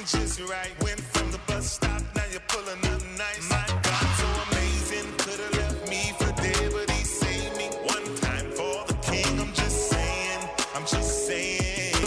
just right. Went from the bus stop, now you're pulling up nice. My God, so amazing. Could've left me for dead, but he saved me. One time for the king, I'm just saying. I'm just saying.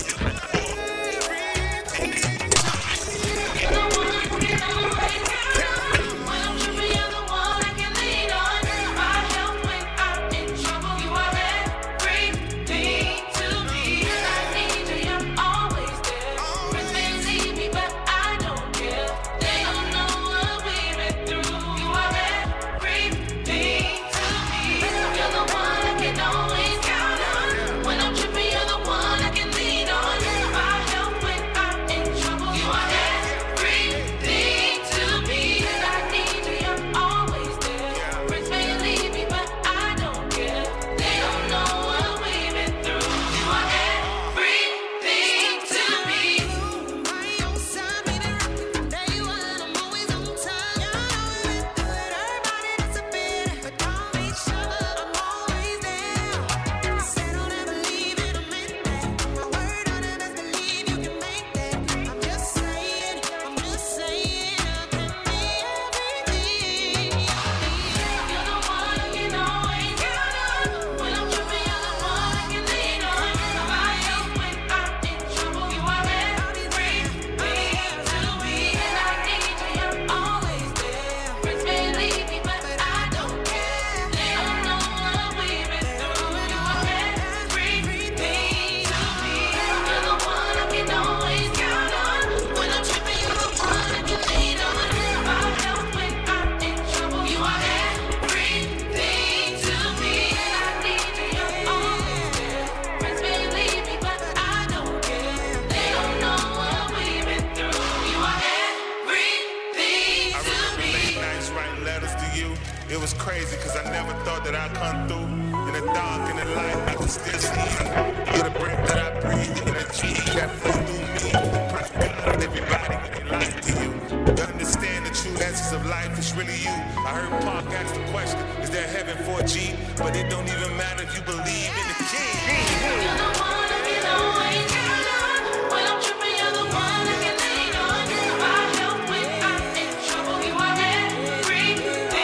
It was crazy, cause I never thought that I'd come through. In the dark, in the light, I can still see you. You're the breath that I breathe, you're the G that flows through me. Praise God and everybody when they lie to you. To understand the true essence of life, it's really you. I heard Park ask the question, is there heaven for a G? But it don't even matter if you believe in the king. You're the one I can always count on. When I'm tripping, you're the one I can lean on. My help when I'm in trouble, you are everything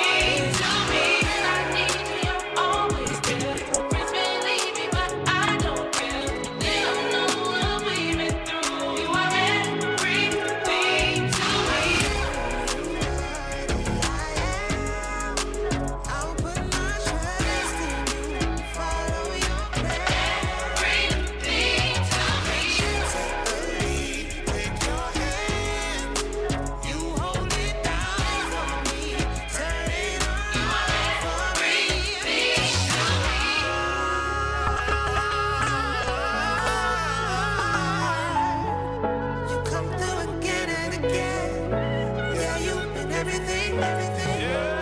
to me. And I need you, you're always there. Friends may leave me, but I don't care. They don't know what we've been through. You are everything to me. I'll put my trust in you, follow your path. Everything to me. Take the lead, take your hand. You hold it down for me. Turn it on for me. You come through again and again. Yeah, you've been everything, everything.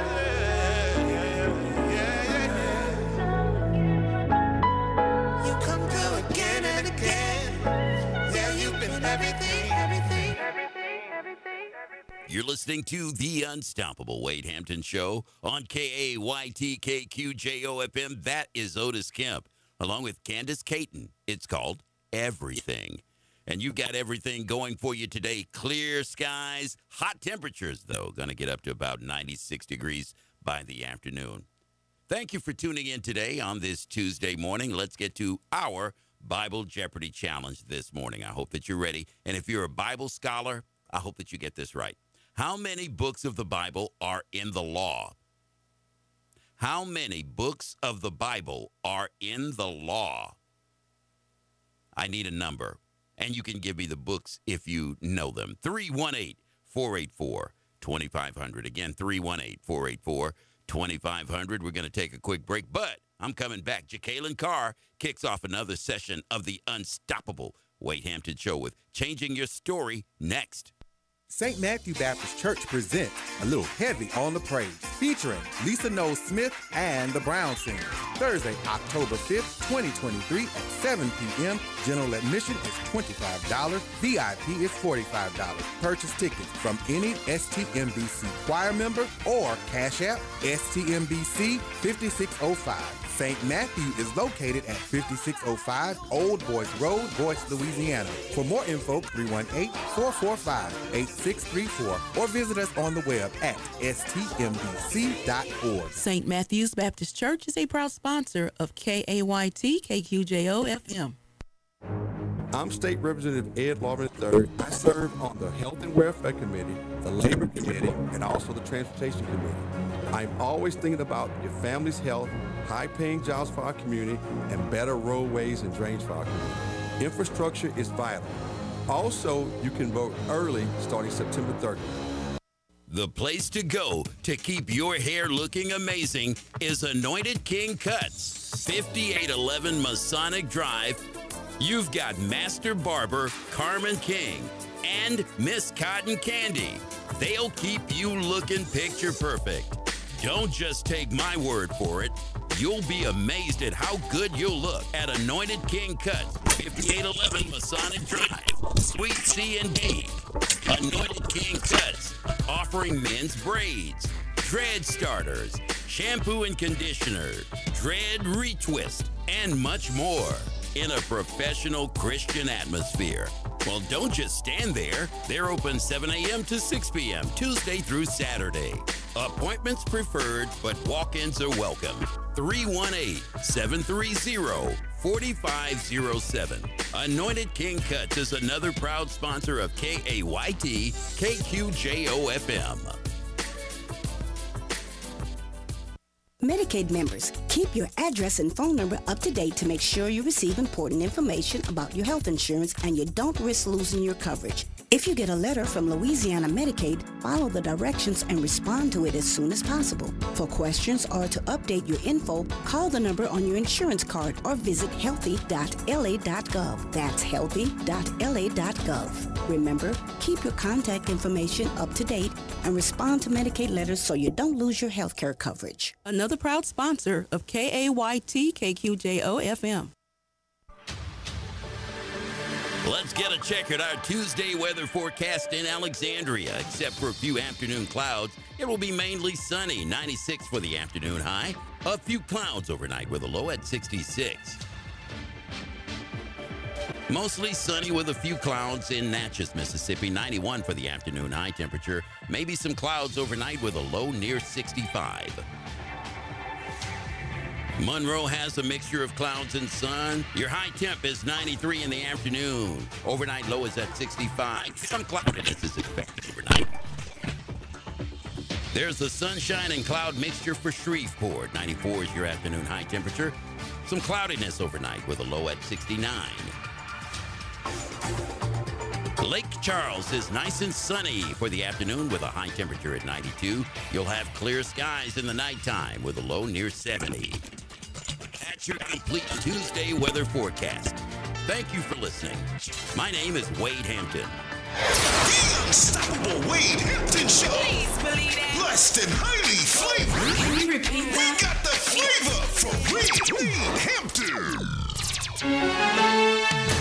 You come through again and again. Yeah, you've been everything, everything. You're listening to The Unstoppable Wade Hampton Show on KAYTKQJOFM. That is Otis Kemp, along with Candace Caton. It's called Everything. And you've got everything going for you today. Clear skies, hot temperatures, though. Going to get up to about 96 degrees by the afternoon. Thank you for tuning in today on this Tuesday morning. Let's get to our Bible Jeopardy challenge this morning. I hope that you're ready. And if you're a Bible scholar, I hope that you get this right. How many books of the Bible are in the law? How many books of the Bible are in the law? I need a number, and you can give me the books if you know them. 318-484-2500. Again, 318-484-2500. We're going to take a quick break, but I'm coming back. Jacqueline Carr kicks off another session of the Unstoppable Wade Hampton Show with Changing Your Story next. St. Matthew Baptist Church presents A Little Heavy on the Praise, featuring Lisa Knowles Smith and the Brown Singers. Thursday, October 5th, 2023 at 7 p.m. General admission is $25. VIP is $45. Purchase tickets from any STMBC choir member or Cash App STMBC 5605. St. Matthew is located at 5605 Old Boys Road, Boyce, Louisiana. For more info, 318-445-8634 or visit us on the web at stmbc.org. St. Matthew's Baptist Church is a proud sponsor of KAYT KQJO FM. I'm State Representative Ed Larvin III. I serve on the Health and Welfare Committee, the Labor Committee, and also the Transportation Committee. I'm always thinking about your family's health, high-paying jobs for our community, and better roadways and drains for our community. Infrastructure is vital. Also, you can vote early starting September 30th. The place to go to keep your hair looking amazing is Anointed King Cuts, 5811 Masonic Drive. You've got Master Barber Carmen King and Miss Cotton Candy. They'll keep you looking picture perfect. Don't just take my word for it. You'll be amazed at how good you'll look at Anointed King Cuts, 5811 Masonic Drive, Suite C and D. Anointed King Cuts, offering men's braids, dread starters, shampoo and conditioner, dread retwist, and much more in a professional Christian atmosphere. Well, don't just stand there. They're open 7 a.m. to 6 p.m. Tuesday through Saturday. Appointments preferred, but walk-ins are welcome. 318-730-4507. Anointed King Cuts is another proud sponsor of KAYT KQJO FM. Medicaid members, keep your address and phone number up to date to make sure you receive important information about your health insurance and you don't risk losing your coverage. If you get a letter from Louisiana Medicaid, follow the directions and respond to it as soon as possible. For questions or to update your info, call the number on your insurance card or visit healthy.la.gov. That's healthy.la.gov. Remember, keep your contact information up to date and respond to Medicaid letters so you don't lose your health care coverage. Another proud sponsor of KAYT KQJO FM. Let's get a check at our Tuesday weather forecast in Alexandria. Except for a few afternoon clouds, it will be mainly sunny, 96 for the afternoon high. A few clouds overnight with a low at 66. Mostly sunny with a few clouds in Natchez, Mississippi, 91 for the afternoon high temperature. Maybe some clouds overnight with a low near 65. Monroe has a mixture of clouds and sun. Your high temp is 93 in the afternoon. Overnight low is at 65. Some cloudiness is expected overnight. There's the sunshine and cloud mixture for Shreveport. 94 is your afternoon high temperature. Some cloudiness overnight with a low at 69. Lake Charles is nice and sunny for the afternoon with a high temperature at 92. You'll have clear skies in the nighttime with a low near 70. That's your complete Tuesday weather forecast. Thank you for listening. My name is Wade Hampton. The Unstoppable Wade Hampton Show. Please believe that. Blessed and highly flavored. Can you repeat We that? got the flavor from Wade Hampton.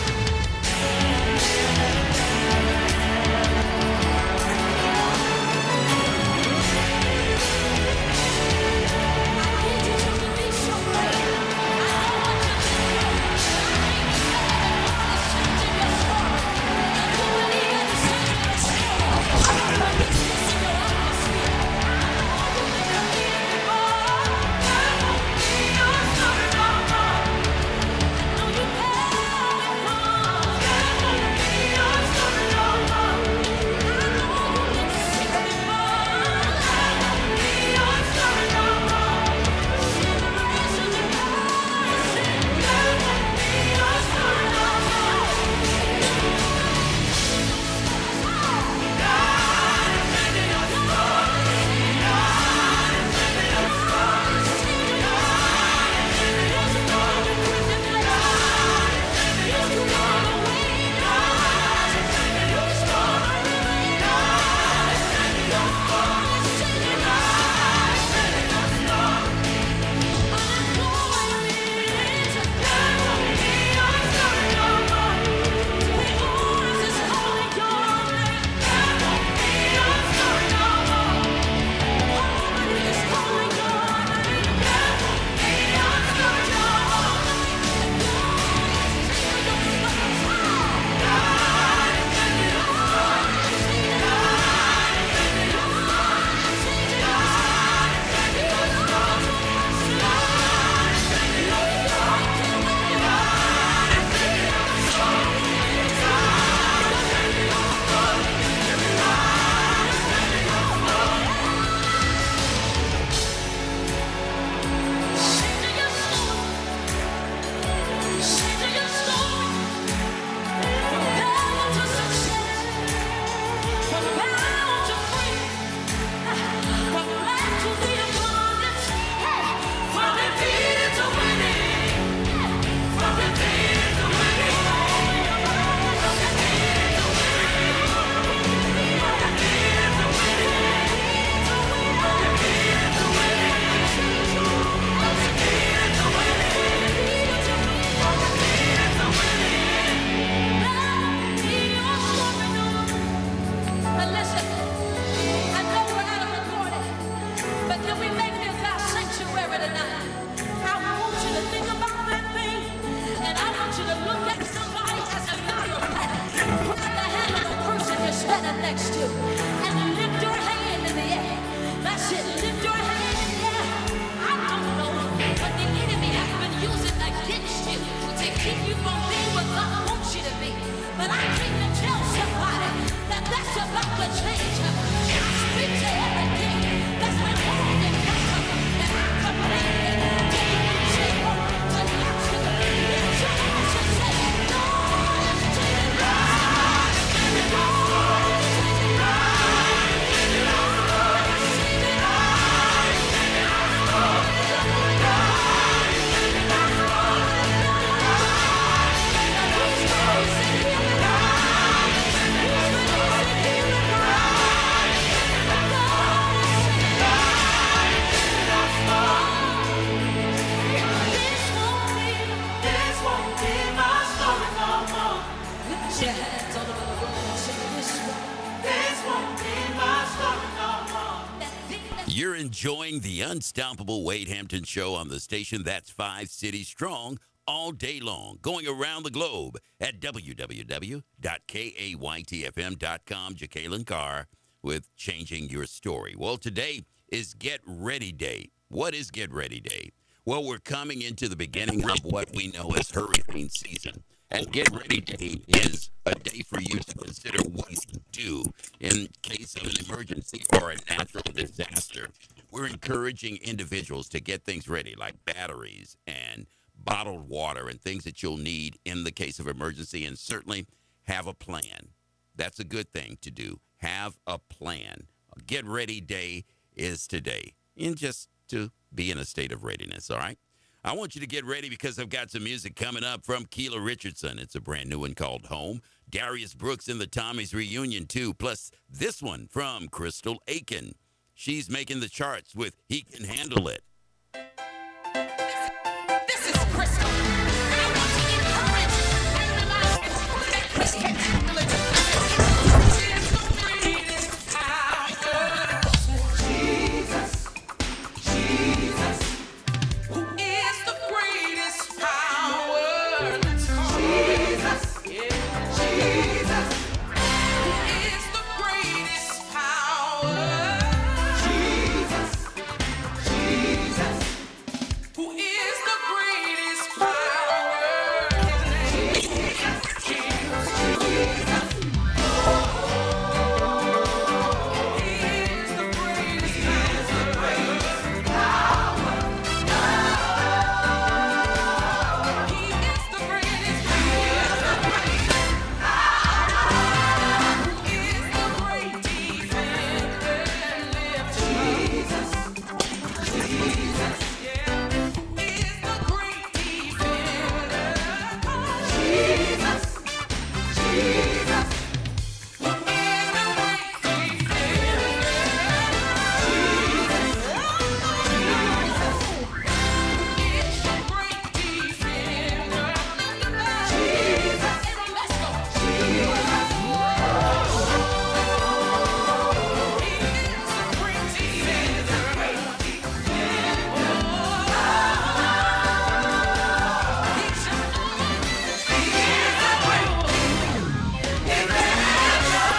next to. And lift your hand in the air. That's it. Lift your hand in the air. I don't know what the enemy has been using against you to keep you from being what God wants you to be. But I came to tell somebody that that's about to change. I speak to everything that's been holding you captive. And I command it to release you, to let you lift your hands and say, Lord, it's taking life. Lord, it's taking life. Lord, it's taking life. Lord, it's taking life. Your hands all over the room and say, this won't be my story no more. That thing that You're enjoying the Unstoppable Wade Hampton Show on the station that's 5 cities strong all day long, going around the globe at www.kaytfm.com. Jacqueline Carr with Changing Your Story. Well, today is Get Ready Day. What is Get Ready Day? Well, we're coming into the beginning of what we know as hurricane season. And Get Ready Day is a day for you to consider what you do in case of an emergency or a natural disaster. We're encouraging individuals to get things ready like batteries and bottled water and things that you'll need in the case of emergency, and certainly have a plan. That's a good thing to do. Have a plan. Get Ready Day is today, and just to be in a state of readiness, all right? I want you to get ready because I've got some music coming up from Keela Richardson. It's a brand new one called Home. Darius Brooks and the Tommies reunion, too, plus this one from Crystal Aiken. She's making the charts with He Can Handle It. This is Crystal. I want to encourage and remind you that Chris